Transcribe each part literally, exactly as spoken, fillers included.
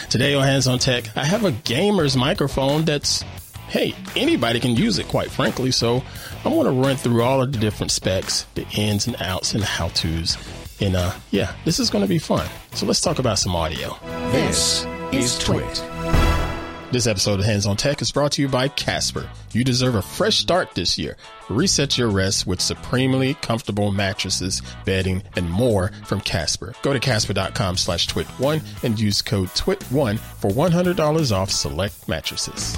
Today on Hands on Tech, I have a gamer's microphone that's, hey, anybody can use it, quite frankly. So I want to run through all of the different specs, the ins and outs and the how-tos. And uh, yeah, this is going to be fun. So let's talk about some audio. This is Twit. This episode of Hands on Tech is brought to you by Casper. You deserve a fresh start this year. Reset your rest with supremely comfortable mattresses, bedding, and more from Casper. Go to casper.com slash twit one and use code twit one for one hundred dollars off select mattresses.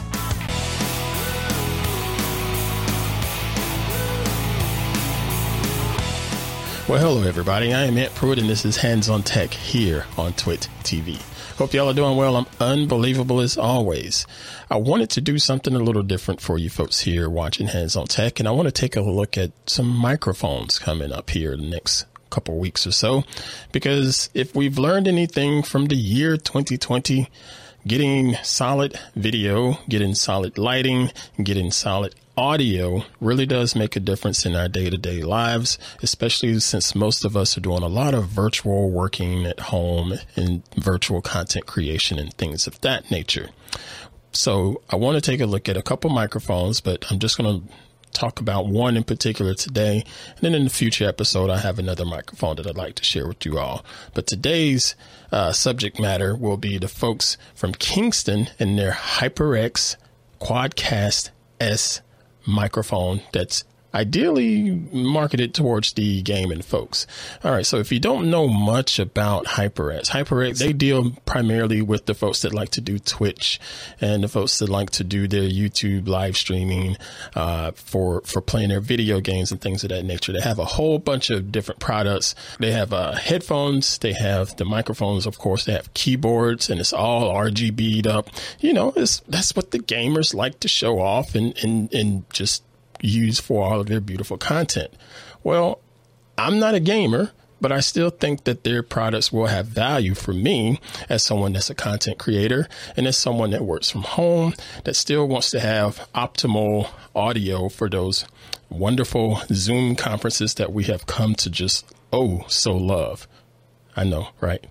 Well, hello, everybody. I am Ant Pruitt, and this is Hands on Tech here on Twit T V. Hope y'all are doing well. I'm unbelievable as always. I wanted to do something a little different for you folks here watching Hands on Tech, and I want to take a look at some microphones coming up here the next couple weeks or so, because if we've learned anything from the year twenty twenty, getting solid video, getting solid lighting, getting solid audio really does make a difference in our day-to-day lives, especially since most of us are doing a lot of virtual working at home and virtual content creation and things of that nature. So I want to take a look at a couple microphones, but I'm just going to talk about one in particular today. And then in the future episode, I have another microphone that I'd like to share with you all. But today's uh, subject matter will be the folks from Kingston and their HyperX Quadcast S microphone that's ideally marketed towards the gaming folks. All right. So if you don't know much about HyperX, HyperX, they deal primarily with the folks that like to do Twitch and the folks that like to do their YouTube live streaming, uh, for, for playing their video games and things of that nature. They have a whole bunch of different products. They have, uh, headphones. They have the microphones. Of course, they have keyboards, and it's all R G B'd up. You know, it's, that's what the gamers like to show off and, and, and just use for all of their beautiful content. Well, I'm not a gamer, but I still think that their products will have value for me as someone that's a content creator and as someone that works from home that still wants to have optimal audio for those wonderful Zoom conferences that we have come to just, oh, so love. I know, right?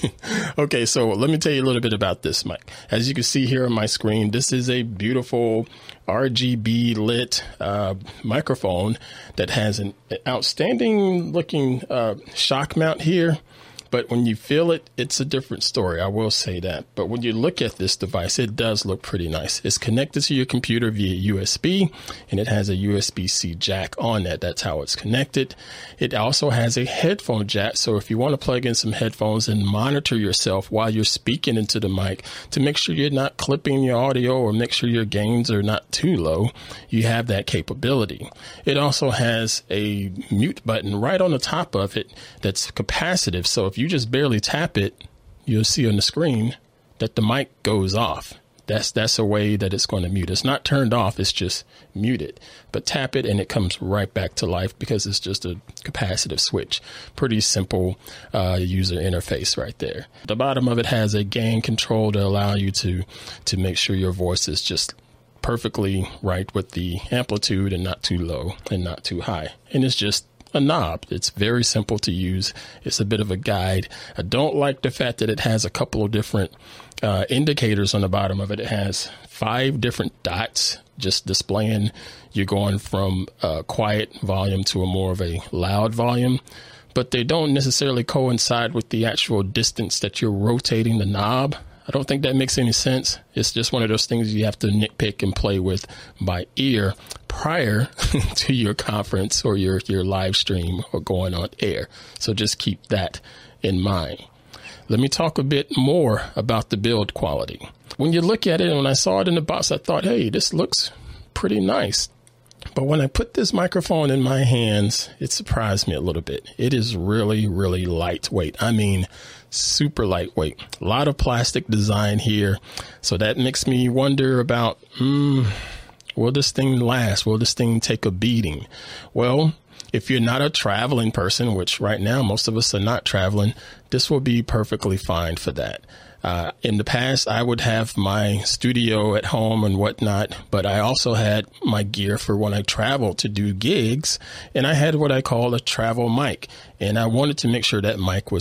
Okay, so let me tell you a little bit about this mic. As you can see here on my screen, this is a beautiful R G B lit uh, microphone that has an outstanding looking uh, shock mount here. But when you feel it, it's a different story. I will say that. But when you look at this device, it does look pretty nice. It's connected to your computer via U S B, and it has a U S B C jack on that. That's how it's connected. It also has a headphone jack. So if you want to plug in some headphones and monitor yourself while you're speaking into the mic to make sure you're not clipping your audio or make sure your gains are not too low, you have that capability. It also has a mute button right on the top of it that's capacitive. So if you just barely tap it, you'll see on the screen that the mic goes off. That's that's a way that it's going to mute. It's not turned off. It's just muted. But tap it and it comes right back to life because it's just a capacitive switch. Pretty simple uh, user interface right there. The bottom of it has a gain control to allow you to to make sure your voice is just perfectly right with the amplitude and not too low and not too high. And it's just a knob. It's very simple to use. It's a bit of a guide. I don't like the fact that it has a couple of different uh, indicators on the bottom of it. It has five different dots just displaying you're going from a quiet volume to a more of a loud volume, but they don't necessarily coincide with the actual distance that you're rotating the knob. I don't think that makes any sense. It's just one of those things you have to nitpick and play with by ear prior to your conference or your, your live stream or going on air. So just keep that in mind. Let me talk a bit more about the build quality. When you look at it, and when I saw it in the box, I thought, hey, this looks pretty nice. But when I put this microphone in my hands, it surprised me a little bit. It is really, really lightweight. I mean, super lightweight. A lot of plastic design here. So that makes me wonder about, hmm, will this thing last? Will this thing take a beating? Well, if you're not a traveling person, which right now most of us are not traveling, this will be perfectly fine for that. Uh, in the past, I would have my studio at home and whatnot, but I also had my gear for when I traveled to do gigs, and I had what I call a travel mic, and I wanted to make sure that mic was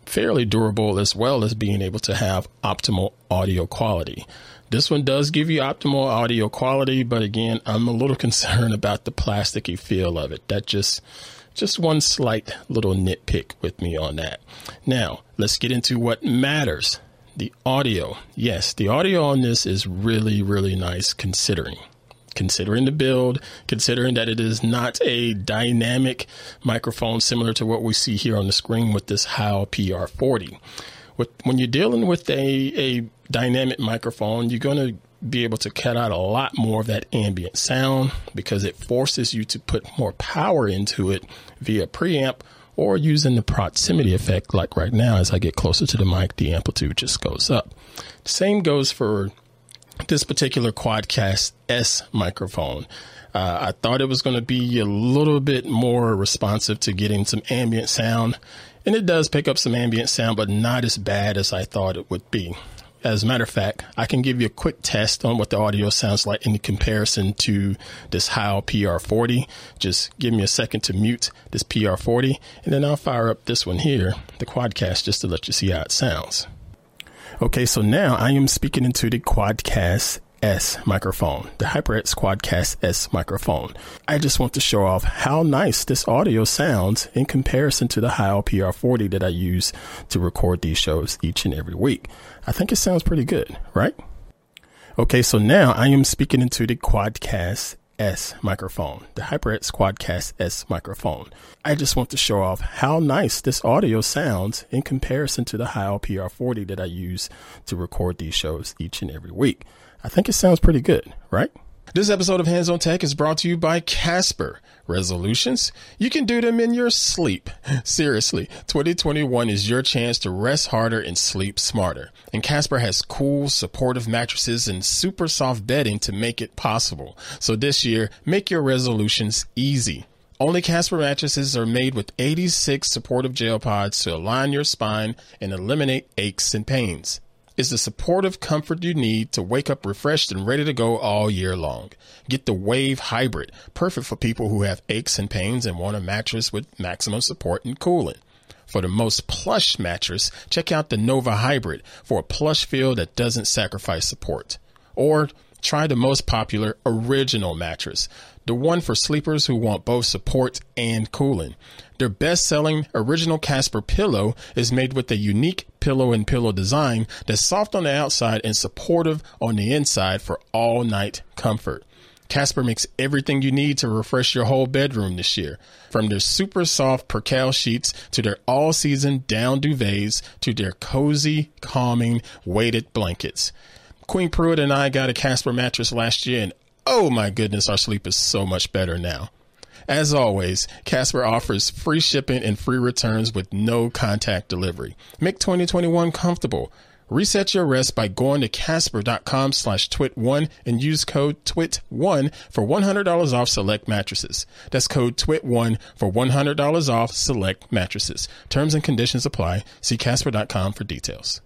fairly durable, as well as being able to have optimal audio quality. This one does give you optimal audio quality, but again, I'm a little concerned about the plasticky feel of it. That just, just one slight little nitpick with me on that. Now, let's get into what matters. The audio. Yes, the audio on this is really, really nice considering. Considering the build, considering that it is not a dynamic microphone similar to what we see here on the screen with this Heil P R forty. With, when you're dealing with a, a dynamic microphone, you're going to be able to cut out a lot more of that ambient sound because it forces you to put more power into it via preamp or using the proximity effect. Like right now, as I get closer to the mic, the amplitude just goes up. Same goes for this particular Quadcast S microphone. Uh, I thought it was going to be a little bit more responsive to getting some ambient sound, and it does pick up some ambient sound, but not as bad as I thought it would be. As a matter of fact, I can give you a quick test on what the audio sounds like in comparison to this Heil P R forty. Just give me a second to mute this P R forty, and then I'll fire up this one here, the Quadcast, just to let you see how it sounds. Okay, so now I am speaking into the Quadcast S microphone, the HyperX Quadcast S microphone. I just want to show off how nice this audio sounds in comparison to the Heil P R forty that I use to record these shows each and every week. I think it sounds pretty good, right? Okay, so now I am speaking into the Quadcast S microphone, the HyperX Quadcast S microphone. I just want to show off how nice this audio sounds in comparison to the Heil P R forty that I use to record these shows each and every week. I think it sounds pretty good, right? This episode of Hands on Tech is brought to you by Casper. Resolutions? You can do them in your sleep. Seriously, twenty twenty-one is your chance to rest harder and sleep smarter. And Casper has cool, supportive mattresses and super soft bedding to make it possible. So this year, make your resolutions easy. Only Casper mattresses are made with eighty-six supportive gel pods to align your spine and eliminate aches and pains. It's the supportive comfort you need to wake up refreshed and ready to go all year long. Get the Wave Hybrid, perfect for people who have aches and pains and want a mattress with maximum support and cooling. For the most plush mattress, check out the Nova Hybrid for a plush feel that doesn't sacrifice support. Or try the most popular Original mattress, the one for sleepers who want both support and cooling. Their best-selling Original Casper pillow is made with a unique pillow and pillow design that's soft on the outside and supportive on the inside for all-night comfort. Casper makes everything you need to refresh your whole bedroom this year. From their super soft percale sheets to their all-season down duvets to their cozy, calming, weighted blankets. Queen Pruitt and I got a Casper mattress last year, and oh my goodness, our sleep is so much better now. As always, Casper offers free shipping and free returns with no contact delivery. Make twenty twenty-one comfortable. Reset your rest by going to casper.com slash twit one and use code twit one for one hundred dollars off select mattresses. That's code twit one for one hundred dollars off select mattresses. Terms and conditions apply. See casper dot com for details.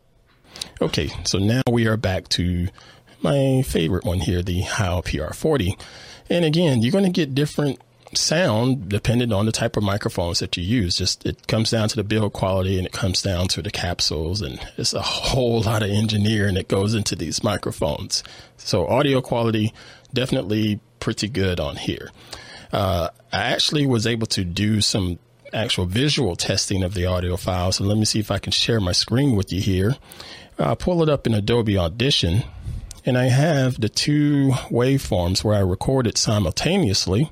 Okay, so now we are back to my favorite one here, the Heil P R forty. And again, you're going to get different sound depending on the type of microphones that you use. Just it comes down to the build quality and it comes down to the capsules, and it's a whole lot of engineering that goes into these microphones. So audio quality definitely pretty good on here. Uh, I actually was able to do some actual visual testing of the audio files. So let me see if I can share my screen with you here. I'll pull it up in Adobe Audition, and I have the two waveforms where I recorded simultaneously.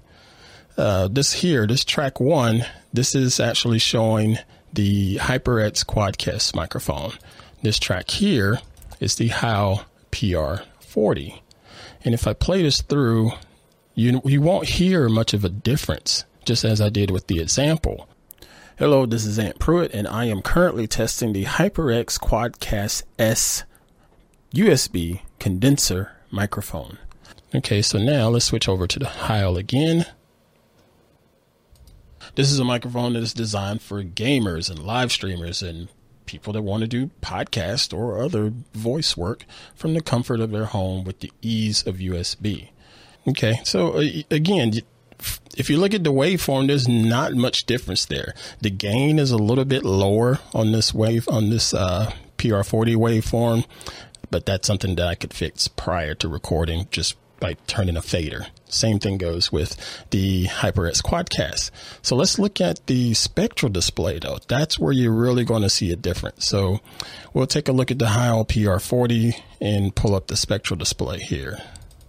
Uh, this here, this track one, this is actually showing the HyperX Quadcast microphone. This track here is the Heil P R forty. And if I play this through, you, you won't hear much of a difference, just as I did with the example. Hello, this is Ant Pruitt, and I am currently testing the HyperX Quadcast S U S B condenser microphone. Okay, so now let's switch over to the Heil again. This is a microphone that is designed for gamers and live streamers and people that want to do podcast or other voice work from the comfort of their home with the ease of U S B. Okay, so uh, again, if you look at the waveform, there's not much difference there. The gain is a little bit lower on this wave, on this uh, P R forty waveform, but that's something that I could fix prior to recording just by turning a fader. Same thing goes with the HyperX Quadcast. So let's look at the spectral display though. That's where you're really going to see a difference. So we'll take a look at the Heil P R forty and pull up the spectral display here,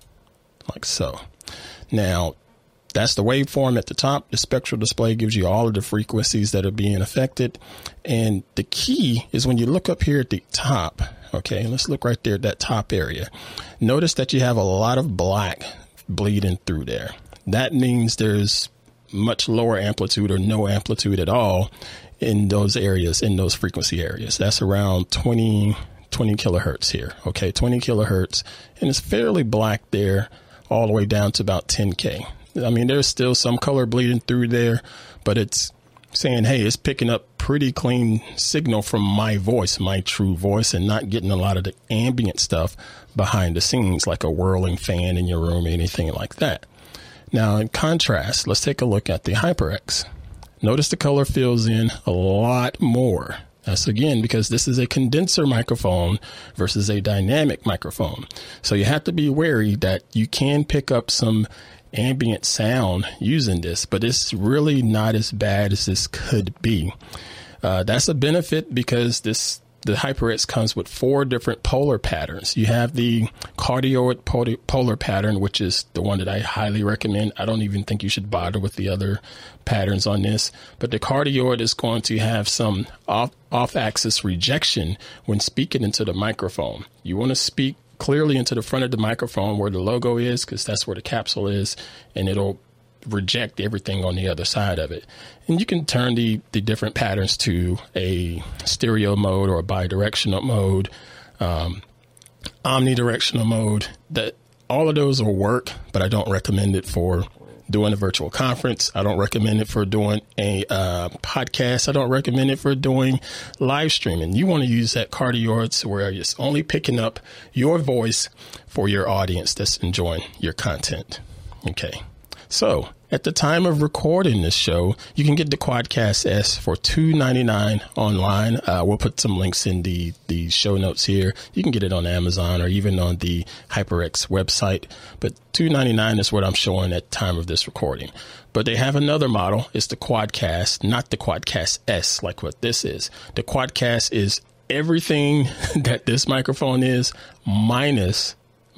like so. Now, that's the waveform at the top. The spectral display gives you all of the frequencies that are being affected. And the key is when you look up here at the top, okay, let's look right there at that top area. Notice that you have a lot of black bleeding through there. That means there's much lower amplitude or no amplitude at all in those areas, in those frequency areas. That's around twenty, twenty kilohertz here. Okay, twenty kilohertz. And it's fairly black there all the way down to about ten K. I mean, there's still some color bleeding through there, but it's saying, hey, it's picking up pretty clean signal from my voice, my true voice, and not getting a lot of the ambient stuff behind the scenes, like a whirling fan in your room or anything like that. Now, in contrast, let's take a look at the HyperX. Notice the color fills in a lot more. That's again because this is a condenser microphone versus a dynamic microphone. So you have to be wary that you can pick up some ambient sound using this, but it's really not as bad as this could be. Uh, that's a benefit because this the HyperX comes with four different polar patterns. You have the cardioid polar pattern, which is the one that I highly recommend. I don't even think you should bother with the other patterns on this, but the cardioid is going to have some off, off-axis rejection when speaking into the microphone. You want to speak clearly into the front of the microphone where the logo is, because that's where the capsule is, and it'll reject everything on the other side of it. And you can turn the, the different patterns to a stereo mode or a bidirectional mode, um, omnidirectional mode. That all of those will work, but I don't recommend it for doing a virtual conference. I don't recommend it for doing a uh, podcast. I don't recommend it for doing live streaming. You want to use that cardioid where it's only picking up your voice for your audience that's enjoying your content. Okay. So at the time of recording this show, you can get the Quadcast S for two ninety-nine online. Uh, we'll put some links in the, the show notes here. You can get it on Amazon or even on the HyperX website. But two ninety-nine is what I'm showing at the time of this recording. But they have another model. It's the Quadcast, not the Quadcast S like what this is. The Quadcast is everything that this microphone is minus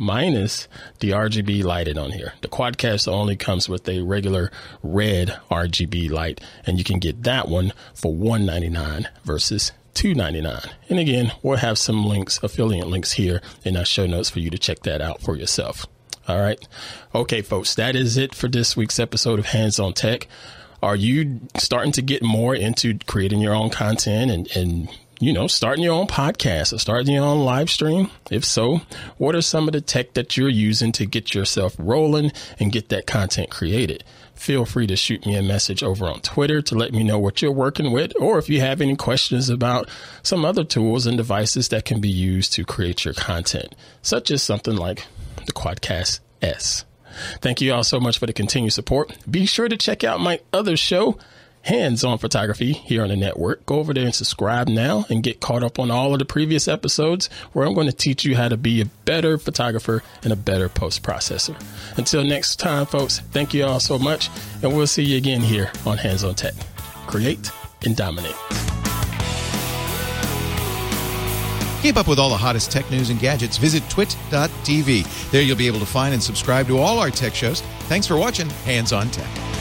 minus the R G B lighted on here. The Quadcast only comes with a regular red R G B light, and you can get that one for one ninety-nine versus two ninety-nine. And again, we'll have some links, affiliate links here in our show notes for you to check that out for yourself. All right. Okay, folks, that is it for this week's episode of Hands on Tech. Are you starting to get more into creating your own content and, and you know, starting your own podcast or starting your own live stream? If so, what are some of the tech that you're using to get yourself rolling and get that content created? Feel free to shoot me a message over on Twitter to let me know what you're working with, or if you have any questions about some other tools and devices that can be used to create your content, such as something like the Quadcast S. Thank you all so much for the continued support. Be sure to check out my other show, Hands on Photography, here on the network. Go over there and subscribe now and get caught up on all of the previous episodes where I'm going to teach you how to be a better photographer and a better post processor. Until next time, folks, thank you all so much, and we'll see you again here on Hands on Tech. Create and dominate. Keep up with all the hottest tech news and gadgets. Visit twit dot t v. There you'll be able to find and subscribe to all our tech shows. Thanks for watching Hands on Tech.